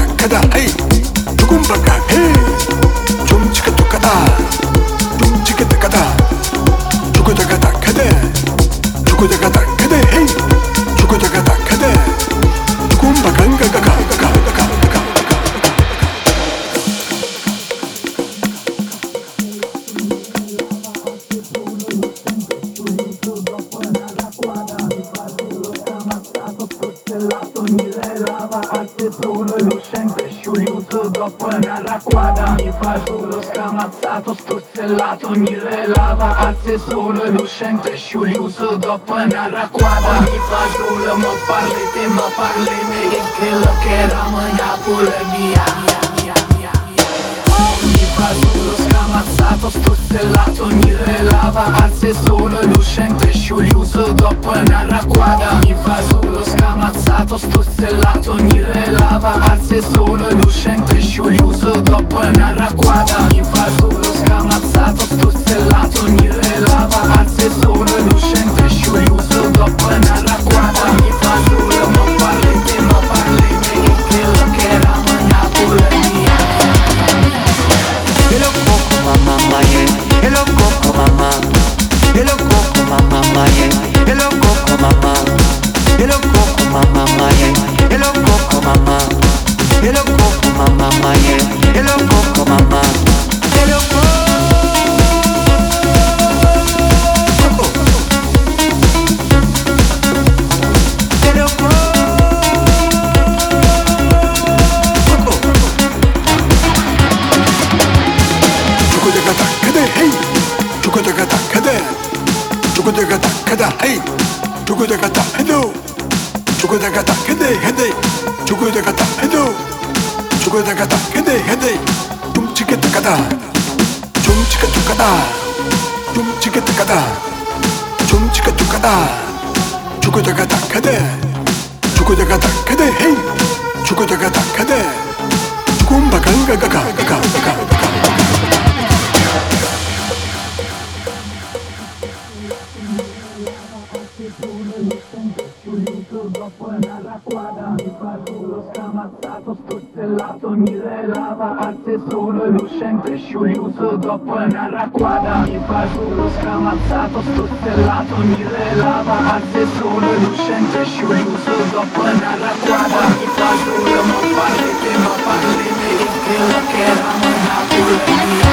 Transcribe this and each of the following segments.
kada hey dugum baka hey 좀 지가 똑같아 좀 지가 똑같아 죽어다가 다 kada 죽어다가 다 kada hey 죽어다가 다 kada dugum baka 가가가가가가 Mi fa solo scamazzato, struzzellato, mi relava alze solo e lucente, sciuliuso dopo una racquada. Mi fa solo, ma parli me che lo che era mania pure via. Mi fa solo scamazzato, struzzellato, mi relava alze solo e lucente, sciuliuso dopo una racquada. Mi fa solo scamazzato, struzzellato, mi relava alze solo e lucente, sciuliuso dopo una racquada. Mi fa solo scamazzato, struzzellato, mi relava alze solo e lucente, sciuliuso dopo una racquada. Mi fa solo, ma parli me che lo che era mania pure mia. Hello Coco Mama yeah. Hello Coco Mama. Hello Coco Mama yeah. Hello Coco Mama. Hello Coco Mama yeah. Hello Coco Mama. Hello Coco Mama yeah. Hello Coco Mama. Hello Coco. Hello Coco. 죽어다가 다 kada hey 죽어다가 다 kada 죽어다가 다 kada hey 죽어다가 다 해도 죽어다가 다 헤데 죽어다가 다 해도 죽어다가 다 헤데 둠치겠다 가다 둠치겠다 가다 둠치겠다 가다 둠치겠다 가다 죽어다가 다 kada 죽어다가 다 kada hey 죽어다가 다 kada 죽음 바강가가가가가가 Mi relava alze solo e lucente, sciuliuso dopo una racquada. Mi fa solo scamazzato, struzzellato, mi relava alze solo e lucente, sciuliuso dopo una racquada. Mi fa solo, ma parli me che lo che era una pulizia.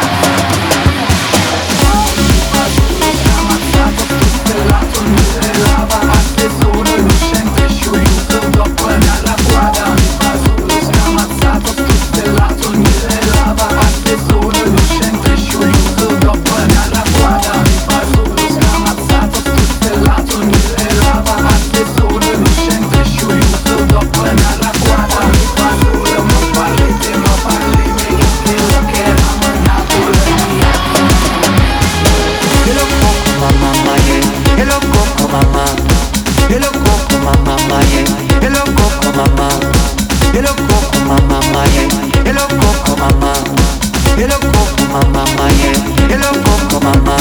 Mi fa solo scamazzato, struzzellato, mi relava alze solo e lucente, sciuliuso dopo una racquada. Mi fa solo scamazzato, struzzellato, mi relava alze solo e lucente, sciuliuso dopo una racquada. Mi fa solo scamazzato, struzzellato, mi relava alze solo e lucente, sciuliuso dopo una racquada. Mi fa solo, ma parli me che lo che era una pulizia. Hello Coco Mama yeah. Hello Coco Mama. Hello Coco Mama yeah. Hello Coco Mama. Hello Coco Mama yeah. Hello Coco Mama. Hello Coco Mama yeah. Hello Coco Mama.